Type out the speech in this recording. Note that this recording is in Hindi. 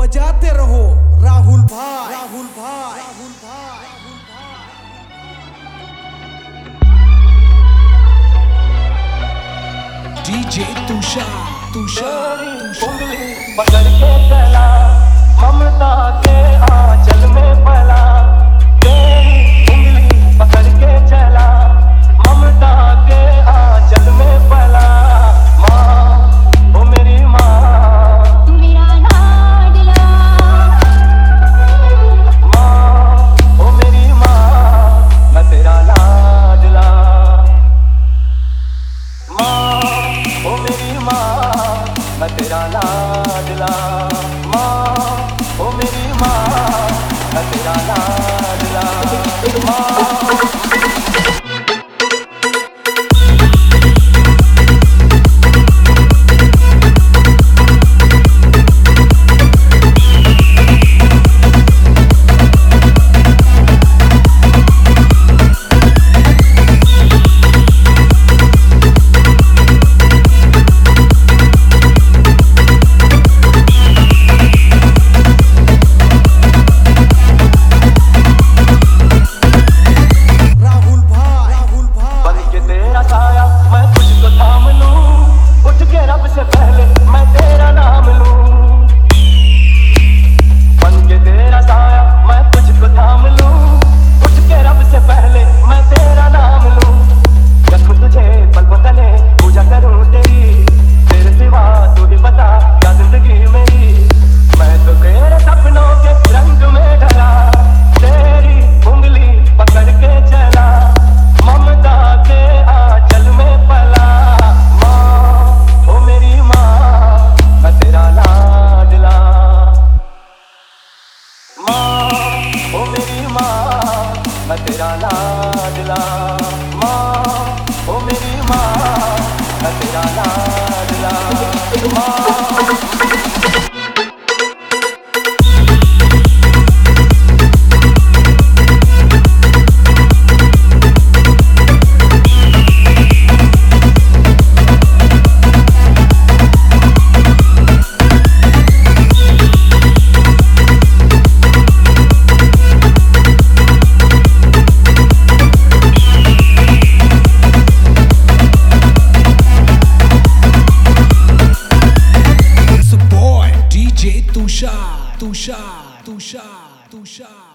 बजाते रहो राहुल भाई, राहुल भाई, राहुल भाई, राहुल भाई। डीजे तुषार, तुषार, उंगली पकड़ के चला, ममता के आंचल में पला। तेरी उंगली पकड़ के चला, ममता के आंचल में पला। माँ ओ मेरी माँ, तू मेरा लाडला। माँ ओ मेरी माँ, मैं तेरा लाडला। माँ ओ मेरी माँ, मैं तेरा लाडला। माँ ओ मेरी माँ, मैं तेरा लाडला। माँ मैं तेरा लाडला। माँ ओ मेरी माँ, मैं तेरा लाडला। माँ तुषार, तुषार, तुषार, तुषार।